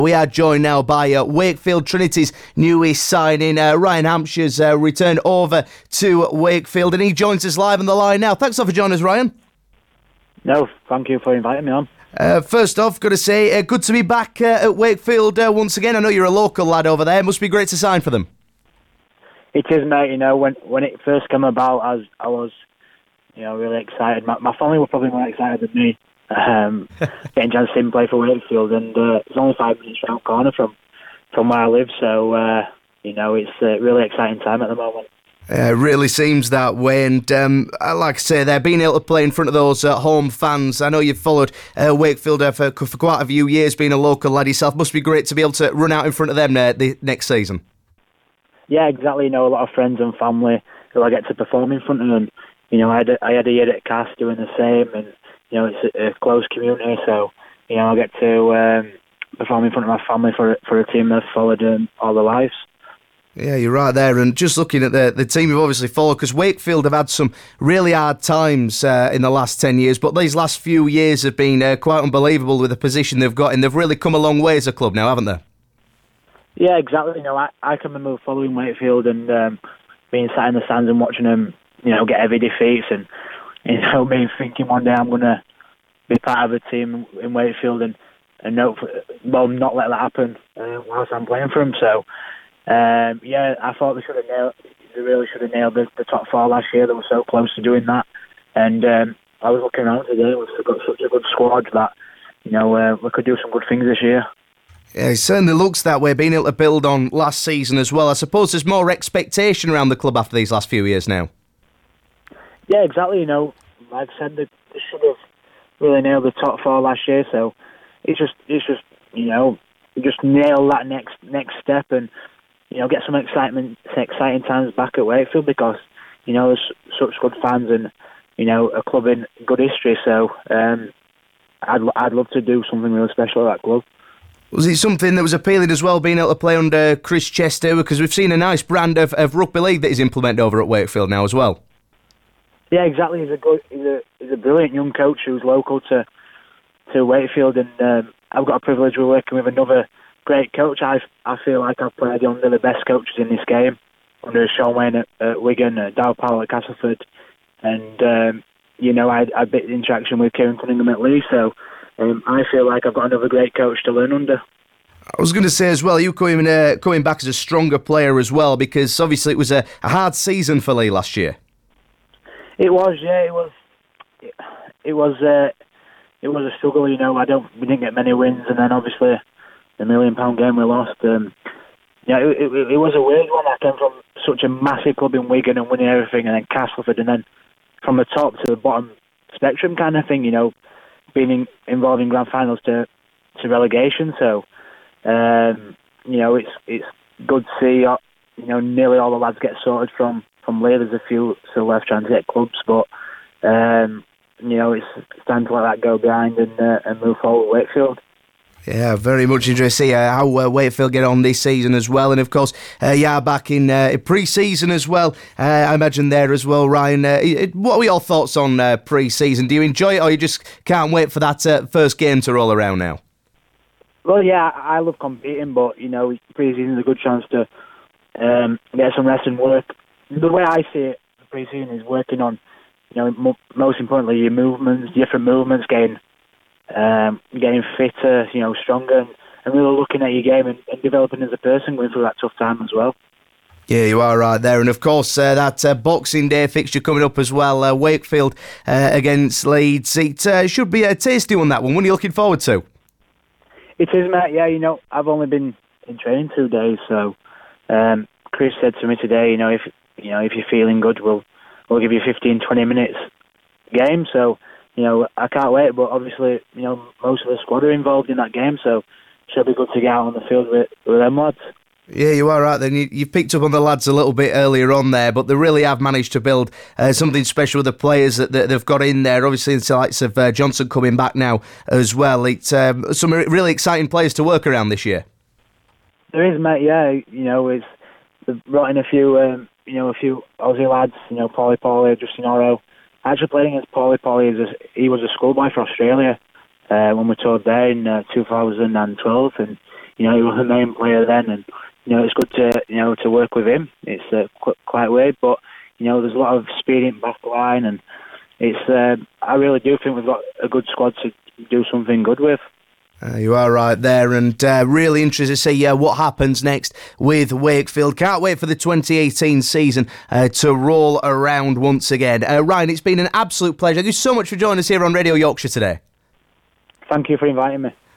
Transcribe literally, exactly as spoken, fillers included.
We are joined now by uh, Wakefield Trinity's newest signing, uh, Ryan Hampshire's uh, returned over to Wakefield, and he joins us live on the line now. Thanks for joining us, Ryan. No, thank you for inviting me on. Uh, first off, got to say, uh, good to be back uh, at Wakefield uh, once again. I know you're a local lad over there. It must be great to sign for them. It is, mate. You know, when when it first came about, I was, I was you know, really excited. My, my family were probably more excited than me. Um, getting a chance to play for Wakefield, and uh, it's only five minutes round the corner from, from where I live, so uh, you know, it's a really exciting time at the moment. Uh, it really seems that way, and um, like I say, they're being able to play in front of those uh, home fans. I know you've followed uh, Wakefield uh, for, for quite a few years, being a local lad yourself. Must be great to be able to run out in front of them uh, the next season. Yeah, exactly. You know, a lot of friends and family who I get to perform in front of them. You know, I had a, I had a year at Cass doing the same, and you know, it's a, a close community, so, you know, I get to um, perform in front of my family for for a team that's followed them all their lives. Yeah, you're right there. And just looking at the, the team you've obviously followed, because Wakefield have had some really hard times uh, in the last ten years, but these last few years have been uh, quite unbelievable with the position they've got, and they've really come a long way as a club now, haven't they? Yeah, exactly. You know, I, I can remember following Wakefield and um, being sat in the stands and watching them, you know, get heavy defeats, and you know, me thinking one day I'm going to be part of a team in Wakefield and, and no, well, not let that happen uh, whilst I'm playing for them. So, um, yeah, I thought they should have nailed, they really should have nailed the, the top four last year. They were so close to doing that. And um, I was looking around today, we've got such a good squad that, you know, uh, we could do some good things this year. Yeah, it certainly looks that way, being able to build on last season as well. I suppose there's more expectation around the club after these last few years now. Yeah, exactly. You know, like I said, they, they should have really nailed the top four last year. So it's just, it's just, you know, just nail that next next step, and you know, get some excitement, exciting times back at Wakefield, because you know, there's such good fans and you know, a club in good history. So um, I'd I'd love to do something really special at that club. Was it something that was appealing as well, being able to play under Chris Chester? Because we've seen a nice brand of, of rugby league that he's implemented over at Wakefield now as well. Yeah, exactly. He's a good, he's a he's a brilliant young coach who's local to to Wakefield, and um, I've got a privilege of working with another great coach. I I feel like I've played under the best coaches in this game, under Sean Wayne at, at Wigan, uh, Dow Powell at Castleford, and um, you know, I had a bit of interaction with Kieran Cunningham at Lee. So um, I feel like I've got another great coach to learn under. I was going to say as well, you coming uh, coming back as a stronger player as well, because obviously it was a, a hard season for Lee last year. It was, yeah, it was. It, it was. Uh, it was a struggle, you know. I don't. We didn't get many wins, and then obviously the million pound game we lost. Um, yeah, it, it, it was a weird one. I came from such a massive club in Wigan and winning everything, and then Castleford, and then from the top to the bottom spectrum kind of thing, you know, being in, involved in grand finals to to relegation. So, um, you know, it's it's good to see. Uh, you know, nearly all the lads get sorted from. From Lee. There's a few still left trying to get clubs, but um, you know, it's, it's time to let that go behind and uh, and move forward with Wakefield. Yeah, very much interested to see uh, how uh, Wakefield get on this season as well, and of course, uh, yeah, back in uh, pre-season as well. Uh, I imagine there as well, Ryan. Uh, what were your thoughts on uh, pre-season? Do you enjoy it, or you just can't wait for that uh, first game to roll around now? Well, yeah, I love competing, but you know, pre-season is a good chance to um, get some rest and work. The way I see it, the pre-season is working on, you know, mo- most importantly, your movements, different movements, getting um, getting fitter, you know, stronger, and, and really looking at your game and, and developing as a person going through that tough time as well. Yeah, you are right there. And of course, uh, that uh, Boxing Day fixture coming up as well, uh, Wakefield uh, against Leeds. It uh, should be a tasty one, that one. What are you looking forward to? It is, mate. Yeah, you know, I've only been in training two days, so um, Chris said to me today, you know, if You know, if you're feeling good, we'll we'll give you fifteen, twenty minutes game. So, you know, I can't wait. But obviously, you know, most of the squad are involved in that game, so it should be good to get out on the field with, with them lads. Yeah, you are right then. You, you've picked up on the lads a little bit earlier on there, but they really have managed to build uh, something special with the players that, that they've got in there. Obviously, the likes of uh, Johnson coming back now as well. It's um, some really exciting players to work around this year. There is, mate. Yeah, you know, it's they've brought in a few. Um, You know, a few Aussie lads, you know, Paulie Paulie, Justin Oro. I actually played against Paulie Paulie. As a, he was a schoolboy for Australia uh, when we toured there in uh, two thousand twelve, and you know, he was the main player then, and you know, it's good to you know to work with him. It's uh, qu- quite weird, but you know, there's a lot of speed in back line, and it's. Uh, I really do think we've got a good squad to do something good with. Uh, you are right there, and uh, really interested to see uh, what happens next with Wakefield. Can't wait for the twenty eighteen season uh, to roll around once again. Uh, Ryan, it's been an absolute pleasure. Thank you so much for joining us here on Radio Yorkshire today. Thank you for inviting me.